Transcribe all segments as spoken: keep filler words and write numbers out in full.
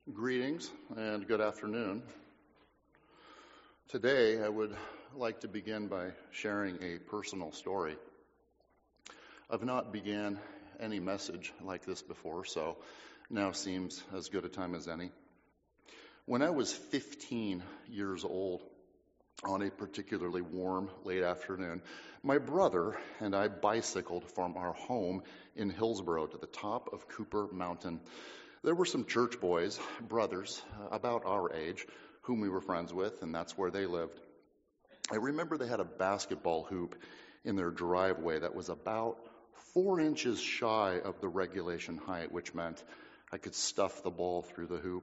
Greetings and good afternoon. Today I would like to begin by sharing a personal story. I've not began any message like this before, so now seems as good a time as any. When I was fifteen years old, on a particularly warm late afternoon, my brother and I bicycled from our home in Hillsborough to the top of Cooper Mountain. There were some church boys, brothers, uh, about our age, whom we were friends with, and that's where they lived. I remember they had a basketball hoop in their driveway that was about four inches shy of the regulation height, which meant I could stuff the ball through the hoop.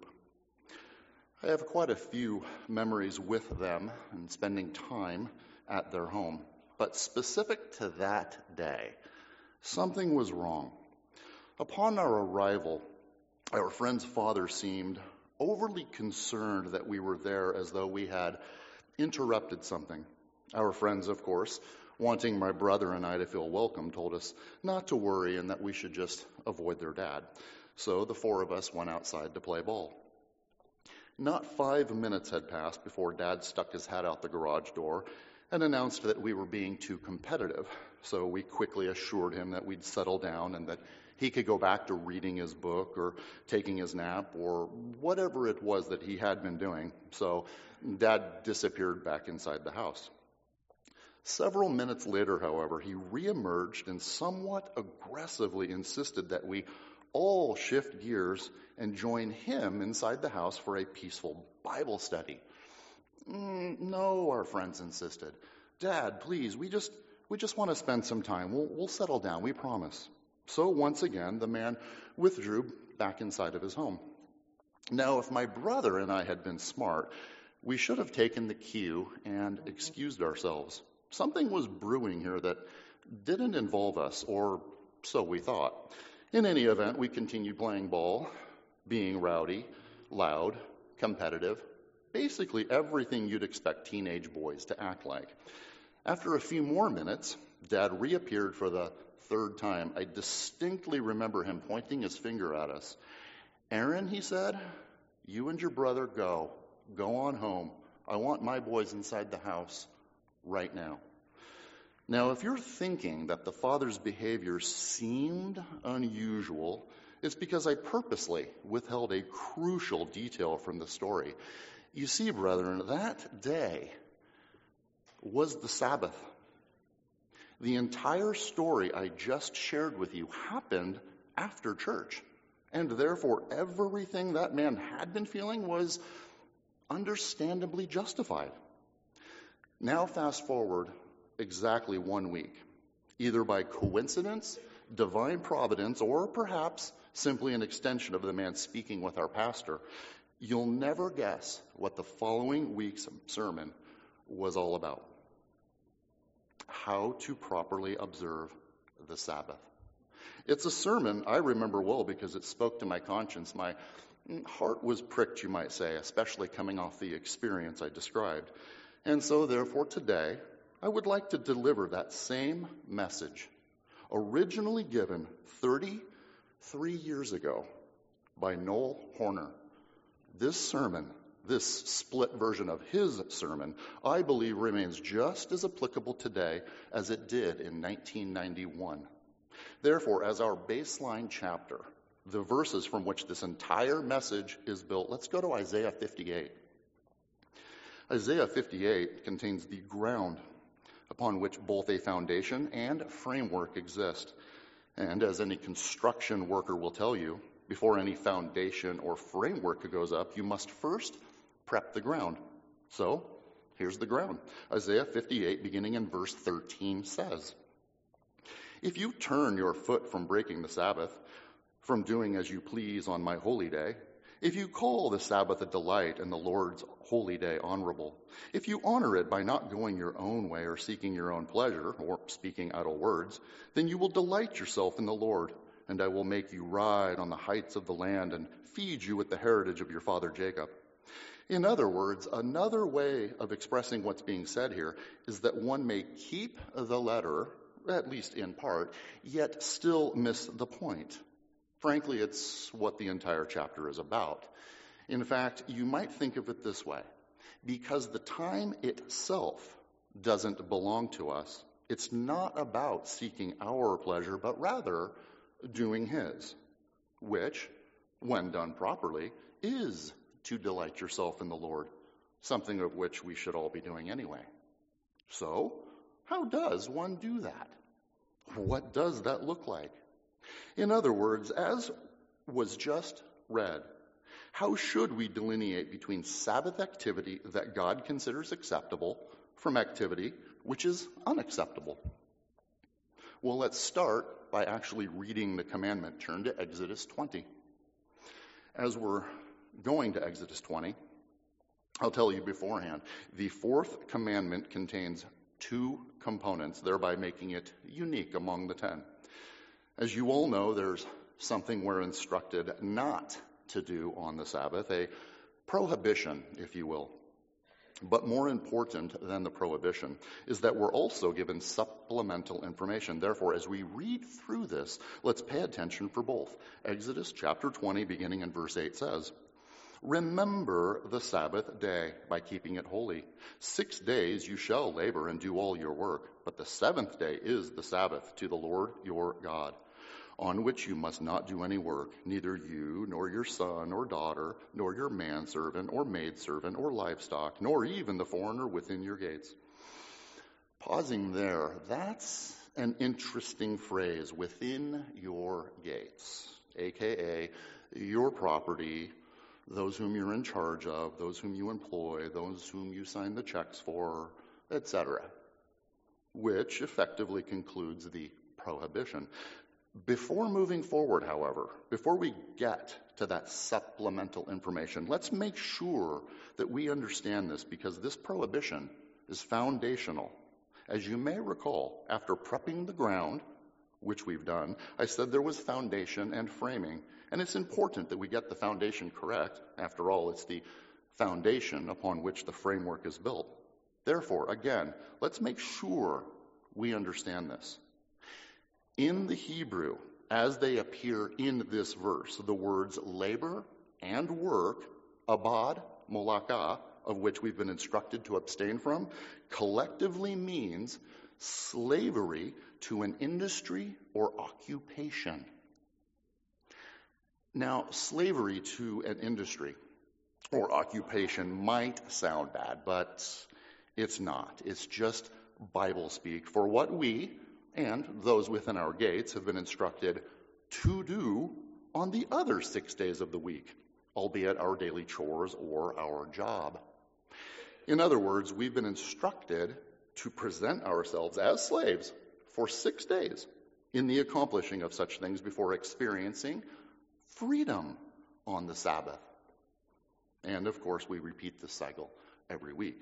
I have quite a few memories with them and spending time at their home. But specific to that day, something was wrong. Upon our arrival, our friend's father seemed overly concerned that we were there, as though we had interrupted something. Our friends, of course, wanting my brother and I to feel welcome, told us not to worry and that we should just avoid their dad. So the four of us went outside to play ball. Not five minutes had passed before Dad stuck his head out the garage door and announced that we were being too competitive. So we quickly assured him that we'd settle down and that he could go back to reading his book or taking his nap or whatever it was that he had been doing. So Dad disappeared back inside the house. Several minutes later, however, he reemerged and somewhat aggressively insisted that we all shift gears and join him inside the house for a peaceful Bible study. Mm, no, our friends insisted. Dad, please, we just we just want to spend some time. We'll, we'll settle down, we promise. So once again, the man withdrew back inside of his home. Now, if my brother and I had been smart, we should have taken the cue and excused ourselves. Something was brewing here that didn't involve us, or so we thought. In any event, we continued playing ball, being rowdy, loud, competitive, basically everything you'd expect teenage boys to act like. After a few more minutes, Dad reappeared for the third time. I distinctly remember him pointing his finger at us. Aaron, he said, you and your brother go. Go on home. I want my boys inside the house right now. Now, if you're thinking that the father's behavior seemed unusual, it's because I purposely withheld a crucial detail from the story. You see, brethren, that day was the Sabbath. The entire story I just shared with you happened after church, and therefore everything that man had been feeling was understandably justified. Now fast forward exactly one week, either by coincidence, divine providence, or perhaps simply an extension of the man speaking with our pastor. You'll never guess what the following week's sermon was all about. How to properly observe the Sabbath. It's a sermon I remember well because it spoke to my conscience. My heart was pricked, you might say, especially coming off the experience I described. And so, therefore, today, I would like to deliver that same message, originally given thirty-three years ago by Noel Horner. This sermon, this split version of his sermon, I believe remains just as applicable today as it did in nineteen ninety-one. Therefore, as our baseline chapter, the verses from which this entire message is built, let's go to Isaiah fifty-eight. Isaiah fifty-eight contains the ground upon which both a foundation and framework exist. And as any construction worker will tell you, before any foundation or framework goes up, you must first prep the ground. So, here's the ground. Isaiah fifty-eight, beginning in verse thirteen, says, if you turn your foot from breaking the Sabbath, from doing as you please on my holy day, if you call the Sabbath a delight and the Lord's holy day honorable, if you honor it by not going your own way or seeking your own pleasure or speaking idle words, then you will delight yourself in the Lord, and I will make you ride on the heights of the land and feed you with the heritage of your father Jacob. In other words, another way of expressing what's being said here is that one may keep the letter, at least in part, yet still miss the point. Frankly, it's what the entire chapter is about. In fact, you might think of it this way. Because the time itself doesn't belong to us, it's not about seeking our pleasure, but rather doing His, which, when done properly, is to delight yourself in the Lord, something of which we should all be doing anyway. So, how does one do that? What does that look like? In other words, as was just read, how should we delineate between Sabbath activity that God considers acceptable from activity which is unacceptable? Well, let's start by actually reading the commandment. Turn to Exodus twenty. As we're going to Exodus twenty, I'll tell you beforehand, the fourth commandment contains two components, thereby making it unique among the ten. As you all know, there's something we're instructed not to do on the Sabbath, a prohibition, if you will. But more important than the prohibition is that we're also given supplemental information. Therefore, as we read through this, let's pay attention for both. Exodus chapter twenty, beginning in verse eight, says, "Remember the Sabbath day by keeping it holy. Six days you shall labor and do all your work, but the seventh day is the Sabbath to the Lord your God, on which you must not do any work, neither you, nor your son or daughter, nor your manservant or maidservant or livestock, nor even the foreigner within your gates." Pausing there, that's an interesting phrase, within your gates, aka your property, those whom you're in charge of, those whom you employ, those whom you sign the checks for, et cetera, which effectively concludes the prohibition. Before moving forward, however, before we get to that supplemental information, let's make sure that we understand this, because this prohibition is foundational. As you may recall, after prepping the ground, which we've done, I said there was foundation and framing, and it's important that we get the foundation correct. After all, it's the foundation upon which the framework is built. Therefore, again, let's make sure we understand this. In the Hebrew, as they appear in this verse, the words labor and work, abad, molakah, of which we've been instructed to abstain from, collectively means slavery to an industry or occupation. Now, slavery to an industry or occupation might sound bad, but it's not. It's just Bible speak for what we and those within our gates have been instructed to do on the other six days of the week, albeit our daily chores or our job. In other words, we've been instructed to present ourselves as slaves for six days in the accomplishing of such things before experiencing freedom on the Sabbath. And of course, we repeat this cycle every week.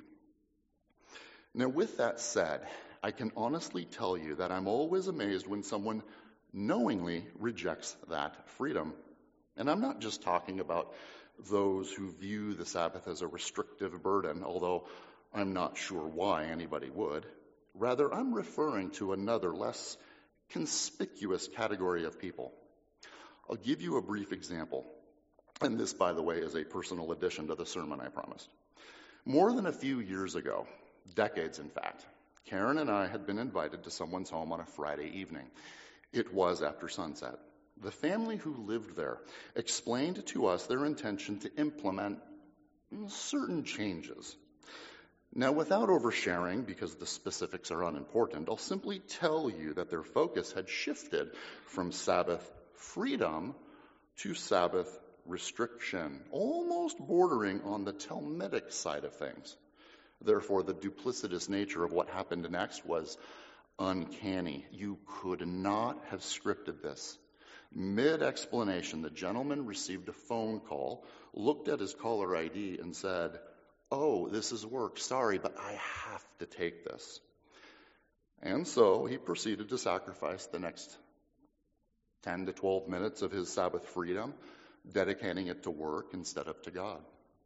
Now, with that said, I can honestly tell you that I'm always amazed when someone knowingly rejects that freedom. And I'm not just talking about those who view the Sabbath as a restrictive burden, although I'm not sure why anybody would. Rather, I'm referring to another, less conspicuous category of people. I'll give you a brief example. And this, by the way, is a personal addition to the sermon I promised. More than a few years ago, decades in fact, Karen and I had been invited to someone's home on a Friday evening. It was after sunset. The family who lived there explained to us their intention to implement certain changes. Now, without oversharing, because the specifics are unimportant, I'll simply tell you that their focus had shifted from Sabbath freedom to Sabbath restriction, almost bordering on the Talmudic side of things. Therefore, the duplicitous nature of what happened next was uncanny. You could not have scripted this. Mid-explanation, the gentleman received a phone call, looked at his caller I D, and said, "Oh, this is work. Sorry, but I have to take this." And so he proceeded to sacrifice the next ten to twelve minutes of his Sabbath freedom, dedicating it to work instead of to God.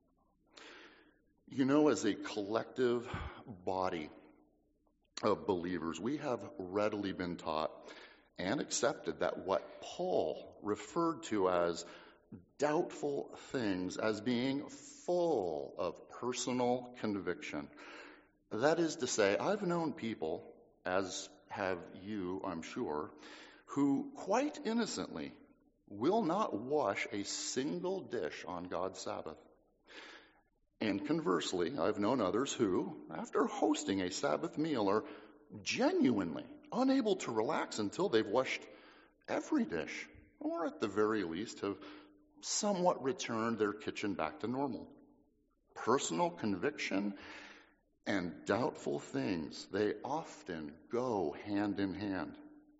You know, as a collective body of believers, we have readily been taught and accepted that what Paul referred to as doubtful things as being full of personal conviction. That is to say, I've known people, as have you, I'm sure, who quite innocently will not wash a single dish on God's Sabbath. And conversely, I've known others who, after hosting a Sabbath meal, are genuinely unable to relax until they've washed every dish, or at the very least have somewhat returned their kitchen back to normal. Personal conviction and doubtful things, they often go hand in hand.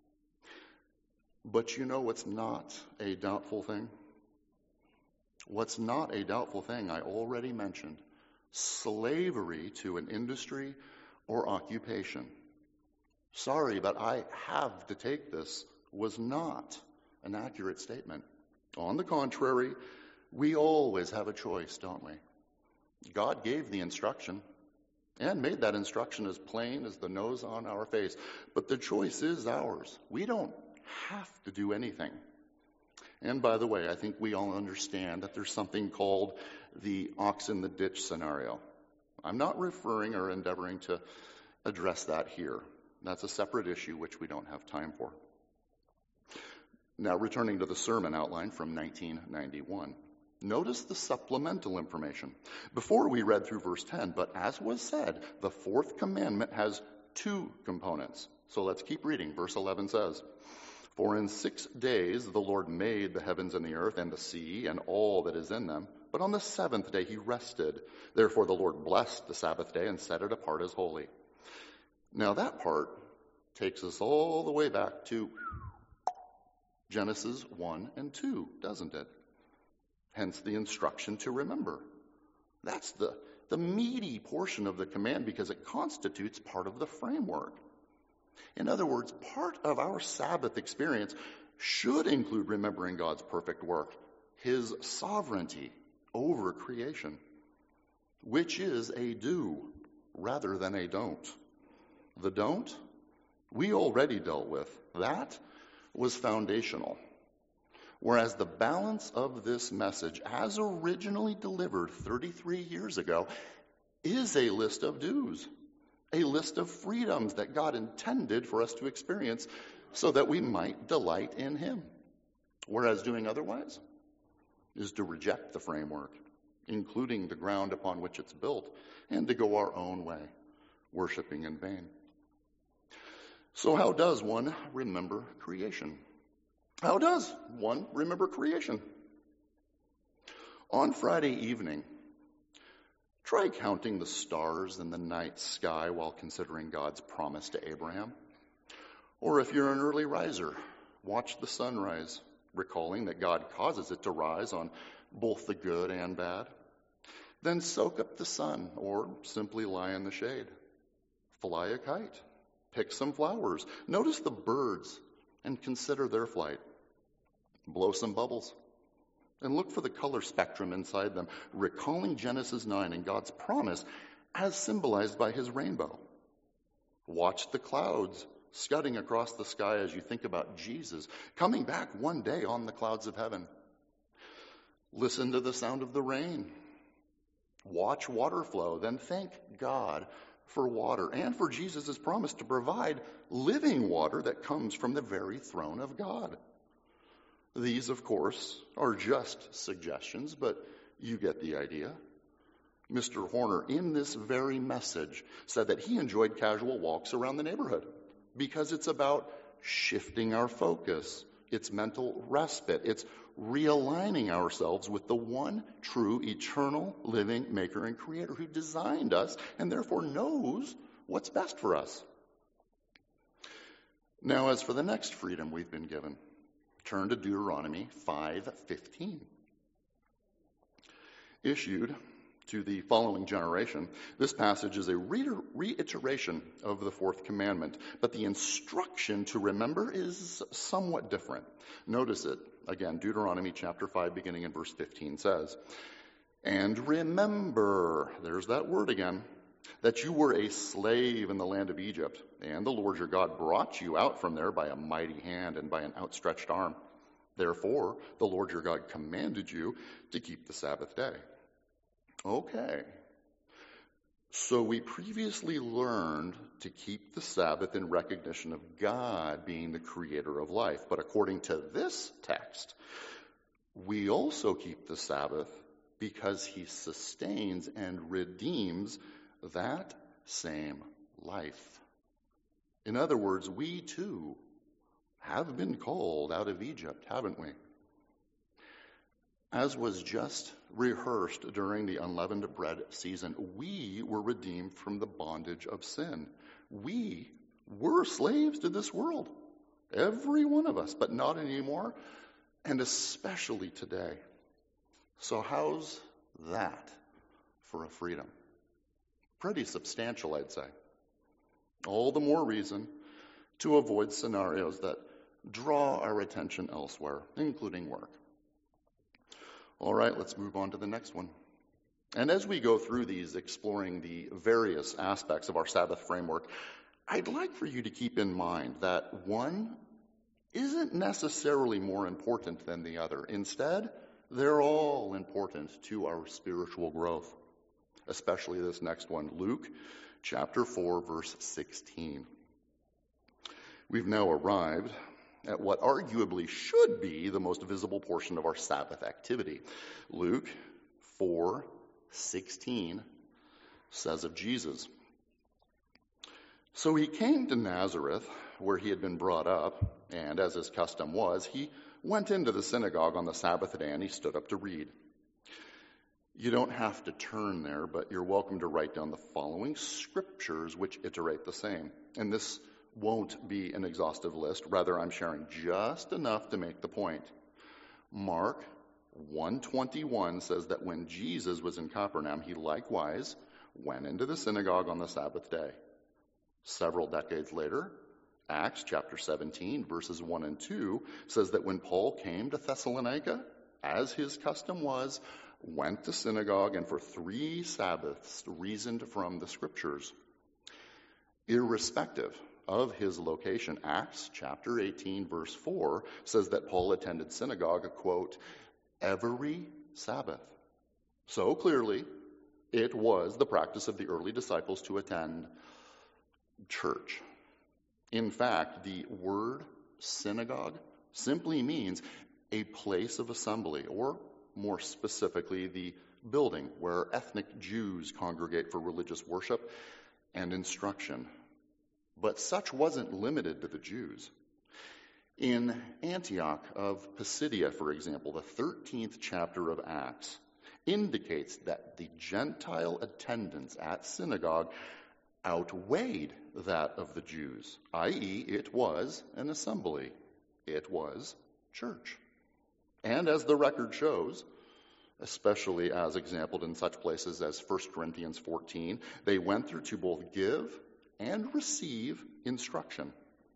But you know what's not a doubtful thing? What's not a doubtful thing, I already mentioned. Slavery to an industry or occupation. Sorry, but I have to take this was not an accurate statement. On the contrary, we always have a choice, don't we? God gave the instruction and made that instruction as plain as the nose on our face. But the choice is ours. We don't have to do anything. And by the way, I think we all understand that there's something called the ox in the ditch scenario. I'm not referring or endeavoring to address that here. That's a separate issue which we don't have time for. Now, returning to the sermon outline from nineteen ninety-one. Notice the supplemental information. Before we read through verse ten, but as was said, the fourth commandment has two components. So let's keep reading. Verse eleven says, "For in six days the Lord made the heavens and the earth and the sea and all that is in them. But on the seventh day he rested. Therefore the Lord blessed the Sabbath day and set it apart as holy." Now that part takes us all the way back to Genesis one and two, doesn't it? Hence the instruction to remember. That's the, the meaty portion of the command because it constitutes part of the framework. In other words, part of our Sabbath experience should include remembering God's perfect work, his sovereignty over creation, which is a do rather than a don't. The don't, we already dealt with. That was foundational. Whereas the balance of this message, as originally delivered thirty-three years ago, is a list of do's, a list of freedoms that God intended for us to experience so that we might delight in him. Whereas doing otherwise is to reject the framework, including the ground upon which it's built, and to go our own way, worshiping in vain. So how does one remember creation? How does one remember creation? On Friday evening, try counting the stars in the night sky while considering God's promise to Abraham. Or if you're an early riser, watch the sunrise, recalling that God causes it to rise on both the good and bad. Then soak up the sun, or simply lie in the shade. Fly a kite. Pick some flowers. Notice the birds and consider their flight. Blow some bubbles and look for the color spectrum inside them, recalling Genesis nine and God's promise as symbolized by his rainbow. Watch the clouds scudding across the sky as you think about Jesus coming back one day on the clouds of heaven. Listen to the sound of the rain. Watch water flow, then thank God for water and for Jesus' promise to provide living water that comes from the very throne of God. These, of course, are just suggestions, but you get the idea. Mister Horner, in this very message, said that he enjoyed casual walks around the neighborhood because it's about shifting our focus. It's mental respite. It's realigning ourselves with the one true, eternal, living maker and creator who designed us and therefore knows what's best for us. Now, as for the next freedom we've been given, turn to Deuteronomy five fifteen. Issued to the following generation, this passage is a reiteration of the fourth commandment, but the instruction to remember is somewhat different. Notice it. Again, Deuteronomy chapter five, beginning in verse fifteen says, "And remember," there's that word again, "that you were a slave in the land of Egypt, and the Lord your God brought you out from there by a mighty hand and by an outstretched arm. Therefore, the Lord your God commanded you to keep the Sabbath day. Okay. So we previously learned to keep the Sabbath in recognition of God being the creator of life. But according to this text, we also keep the Sabbath because he sustains and redeems that same life. In other words, we too have been called out of Egypt, haven't we? As was just rehearsed during the unleavened bread season, we were redeemed from the bondage of sin. We were slaves to this world, every one of us, but not anymore, and especially today. So how's that for a freedom? Pretty substantial, I'd say. All the more reason to avoid scenarios that draw our attention elsewhere, including work. All right, let's move on to the next one. And as we go through these, exploring the various aspects of our Sabbath framework, I'd like for you to keep in mind that one isn't necessarily more important than the other. Instead, they're all important to our spiritual growth, especially this next one, Luke chapter four, verse sixteen. We've now arrived at what arguably should be the most visible portion of our Sabbath activity. Luke four sixteen says of Jesus, "So he came to Nazareth, where he had been brought up, and as his custom was, he went into the synagogue on the Sabbath day and he stood up to read." You don't have to turn there, but you're welcome to write down the following scriptures which iterate the same. And this won't be an exhaustive list. Rather, I'm sharing just enough to make the point. Mark one twenty-one says that when Jesus was in Capernaum, he likewise went into the synagogue on the Sabbath day. Several decades later, Acts chapter seventeen, verses one and two, says that when Paul came to Thessalonica, as his custom was, went to synagogue and for three Sabbaths reasoned from the scriptures. Irrespective of his location, Acts chapter eighteen, verse four, says that Paul attended synagogue, quote, every Sabbath. So clearly, it was the practice of the early disciples to attend church. In fact, the word synagogue simply means a place of assembly, or more specifically, the building where ethnic Jews congregate for religious worship and instruction. But such wasn't limited to the Jews. In Antioch of Pisidia, for example, the thirteenth chapter of Acts indicates that the Gentile attendance at synagogue outweighed that of the Jews, that is, it was an assembly. It was church. And as the record shows, especially as exampled in such places as First Corinthians fourteen, they went through to both give and receive instruction.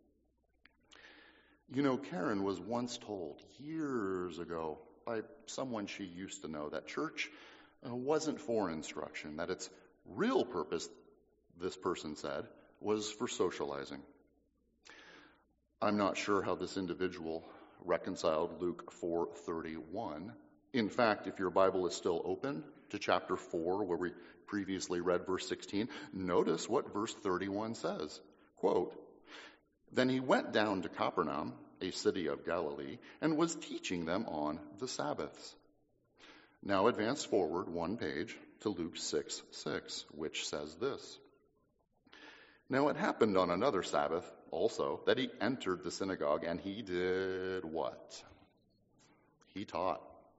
You know, Karen was once told years ago by someone she used to know that church uh, wasn't for instruction, that its real purpose, this person said, was for socializing. I'm not sure how this individual reconciled Luke four thirty-one. In fact, if your Bible is still open to chapter four, where we previously read verse sixteen, notice what verse thirty-one says. Quote, "Then he went down to Capernaum, a city of Galilee, and was teaching them on the Sabbaths." Now advance forward one page to Luke six six, which says this. "Now it happened on another Sabbath also that he entered the synagogue, and he did what? He taught."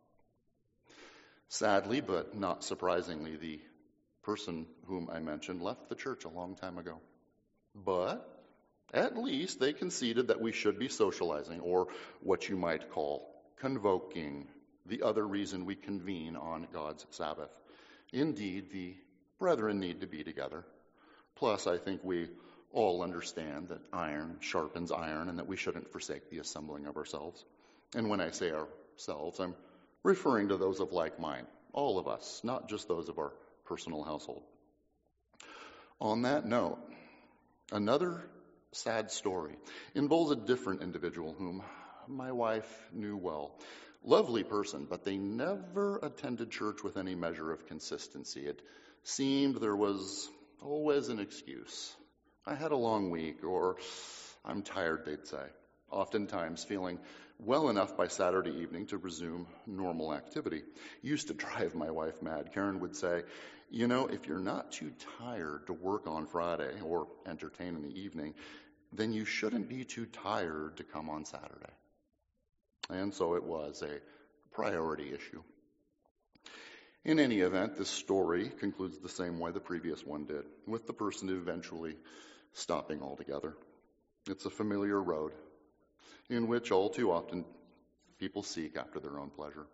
Sadly, but not surprisingly, the person whom I mentioned left the church a long time ago. But at least they conceded that we should be socializing, or what you might call convoking, the other reason we convene on God's Sabbath. Indeed, the brethren need to be together. Plus, I think we all understand that iron sharpens iron and that we shouldn't forsake the assembling of ourselves. And when I say ourselves, I'm referring to those of like mind, all of us, not just those of our personal household. On that note, another sad story involves a different individual whom my wife knew well. Lovely person, but they never attended church with any measure of consistency. It seemed there was always an excuse. I had a long week, or I'm tired, they'd say, oftentimes feeling well enough by Saturday evening to resume normal activity. Used to drive my wife mad. Karen would say, you know, if you're not too tired to work on Friday or entertain in the evening, then you shouldn't be too tired to come on Saturday. And so it was a priority issue. In any event, this story concludes the same way the previous one did, with the person eventually stopping altogether. It's a familiar road in which all too often people seek after their own pleasure.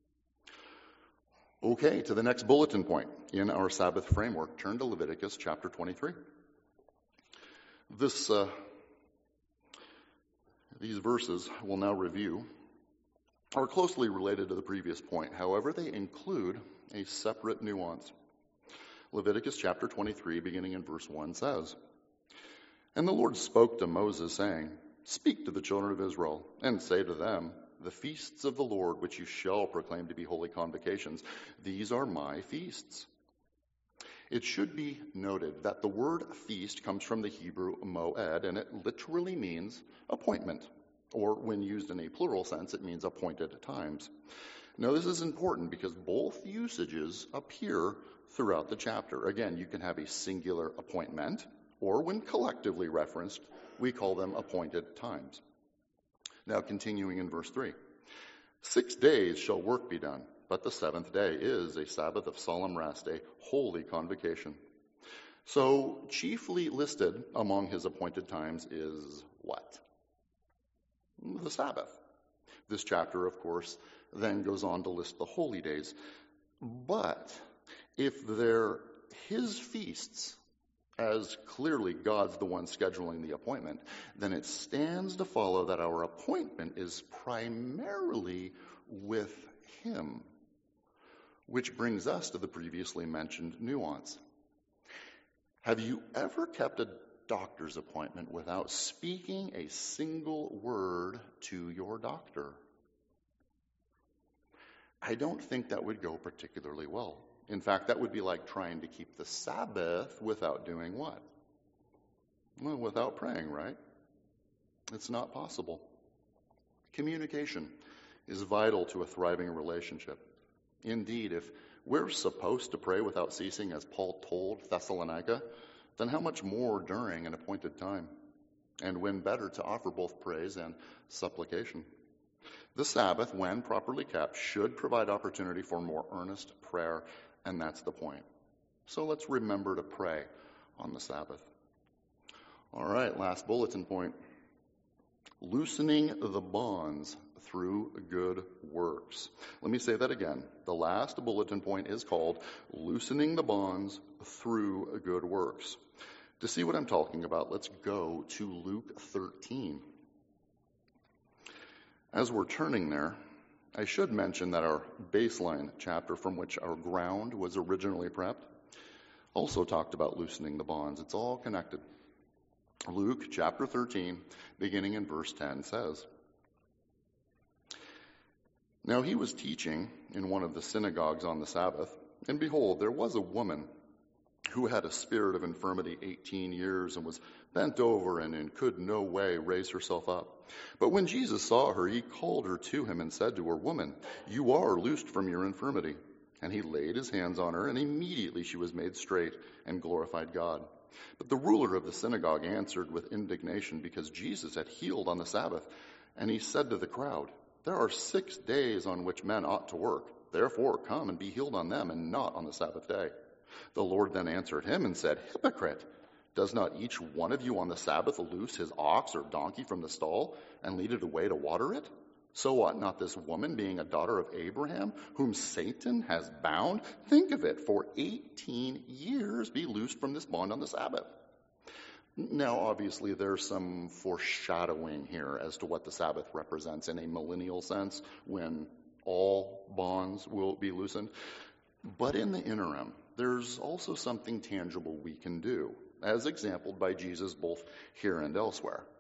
Okay, to the next bulletin point in our Sabbath framework. Turn to Leviticus chapter twenty-three. This, uh, these verses we'll now review are closely related to the previous point. However, they include a separate nuance. Leviticus chapter twenty-three, beginning in verse one, says, And the Lord spoke to Moses, saying, Speak to the children of Israel, and say to them, The feasts of the Lord, which you shall proclaim to be holy convocations, these are my feasts. It should be noted that the word feast comes from the Hebrew moed, and it literally means appointment. Or when used in a plural sense, it means appointed times. Now, this is important because both usages appear throughout the chapter. Again, you can have a singular appointment, or when collectively referenced, we call them appointed times. Now, continuing in verse three. Six days shall work be done, but the seventh day is a Sabbath of solemn rest, a holy convocation. So, chiefly listed among his appointed times is what? The Sabbath. This chapter, of course, then goes on to list the holy days. But if they're his feasts, as clearly God's the one scheduling the appointment, then it stands to follow that our appointment is primarily with him. Which brings us to the previously mentioned nuance. Have you ever kept a doctor's appointment without speaking a single word to your doctor? I don't think that would go particularly well. In fact, that would be like trying to keep the Sabbath without doing what? Well, without praying, right? It's not possible. Communication is vital to a thriving relationship. Indeed, if we're supposed to pray without ceasing, as Paul told Thessalonica, then how much more during an appointed time? And when better to offer both praise and supplication? The Sabbath, when properly kept, should provide opportunity for more earnest prayer, and that's the point. So let's remember to pray on the Sabbath. All right, last bulletin point. Loosening the bonds through good works. Let me say that again. The last bulletin point is called Loosening the Bonds Through Good Works. To see what I'm talking about, let's go to Luke thirteen. As we're turning there, I should mention that our baseline chapter from which our ground was originally prepped also talked about loosening the bonds. It's all connected. Luke chapter thirteen, beginning in verse ten, says, Now he was teaching in one of the synagogues on the Sabbath, and behold, there was a woman who had a spirit of infirmity eighteen years and was bent over and in could no way raise herself up. But when Jesus saw her, he called her to him and said to her, Woman, you are loosed from your infirmity. And he laid his hands on her, and immediately she was made straight and glorified God. But the ruler of the synagogue answered with indignation because Jesus had healed on the Sabbath. And he said to the crowd, There are six days on which men ought to work. Therefore, come and be healed on them and not on the Sabbath day. The Lord then answered him and said, Hypocrite, does not each one of you on the Sabbath loose his ox or donkey from the stall and lead it away to water it? So ought not this woman, being a daughter of Abraham, whom Satan has bound, think of it, for eighteen years be loosed from this bond on the Sabbath? Now, obviously, there's some foreshadowing here as to what the Sabbath represents in a millennial sense, when all bonds will be loosened. But in the interim, there's also something tangible we can do, as exampled by Jesus both here and elsewhere.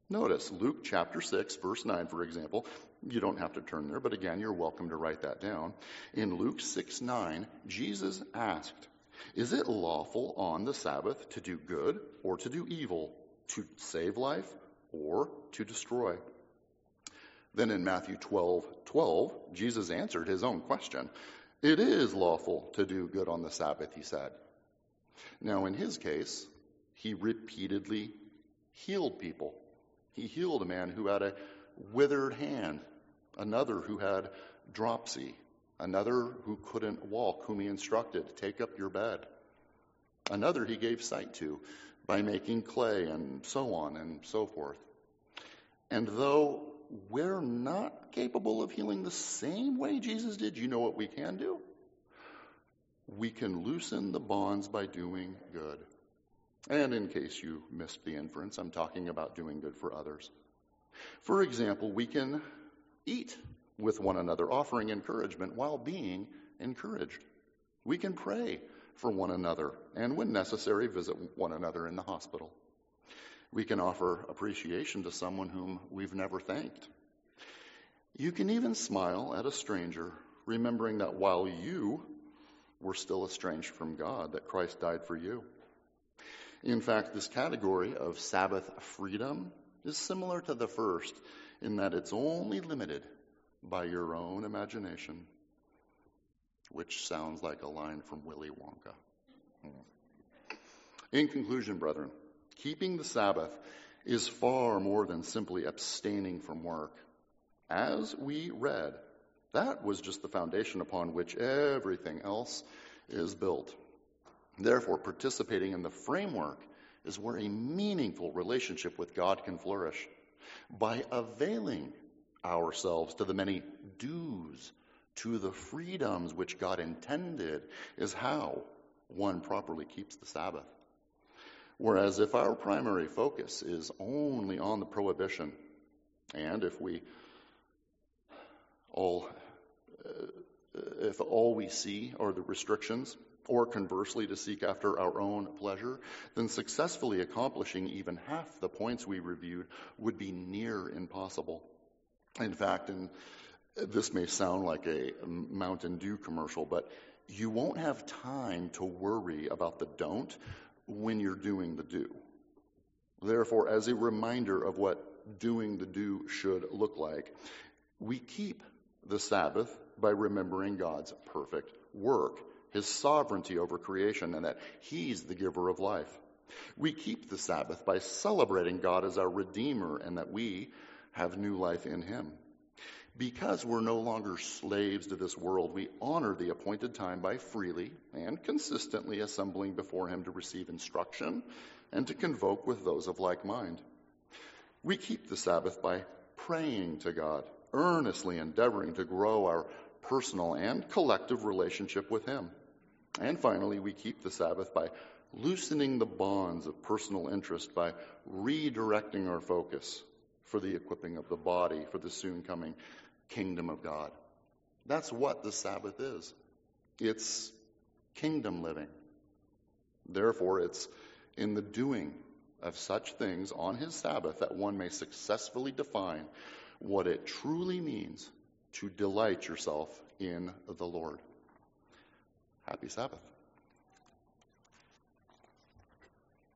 Notice Luke chapter six, verse nine, for example. You don't have to turn there, but again, you're welcome to write that down. In Luke six nine, Jesus asked, "Is it lawful on the Sabbath to do good or to do evil, to save life or to destroy?" Then in Matthew twelve twelve, Jesus answered his own question. "It is lawful to do good on the Sabbath," he said. Now, in his case, he repeatedly healed people. He healed a man who had a withered hand, another who had dropsy, another who couldn't walk, whom he instructed, "Take up your bed." Another he gave sight to by making clay, and so on and so forth. And though we're not capable of healing the same way Jesus did, you know what we can do? We can loosen the bonds by doing good. And in case you missed the inference, I'm talking about doing good for others. For example, we can eat with one another, offering encouragement while being encouraged. We can pray for one another, and when necessary, visit one another in the hospital. We can offer appreciation to someone whom we've never thanked. You can even smile at a stranger, remembering that while you were still estranged from God, that Christ died for you. In fact, this category of Sabbath freedom is similar to the first in that it's only limited by your own imagination, which sounds like a line from Willy Wonka. In conclusion, brethren, keeping the Sabbath is far more than simply abstaining from work. As we read, that was just the foundation upon which everything else is built. Therefore, participating in the framework is where a meaningful relationship with God can flourish. By availing ourselves to the many dues, to the freedoms which God intended, is how one properly keeps the Sabbath. Whereas if our primary focus is only on the prohibition, and if we all, uh, if all we see are the restrictions, or conversely to seek after our own pleasure, then successfully accomplishing even half the points we reviewed would be near impossible. In fact, and this may sound like a Mountain Dew commercial, but you won't have time to worry about the don't when you're doing the do. Therefore, as a reminder of what doing the do should look like, we keep the Sabbath by remembering God's perfect work, His sovereignty over creation, and that He's the giver of life. We keep the Sabbath by celebrating God as our Redeemer and that we have new life in Him. Because we're no longer slaves to this world, we honor the appointed time by freely and consistently assembling before Him to receive instruction and to convoke with those of like mind. We keep the Sabbath by praying to God, earnestly endeavoring to grow our personal and collective relationship with Him. And finally, we keep the Sabbath by loosening the bonds of personal interest by redirecting our focus for the equipping of the body for the soon coming kingdom of God. That's what the Sabbath is. It's kingdom living. Therefore, it's in the doing of such things on His Sabbath that one may successfully define what it truly means to delight yourself in the Lord. Happy Sabbath.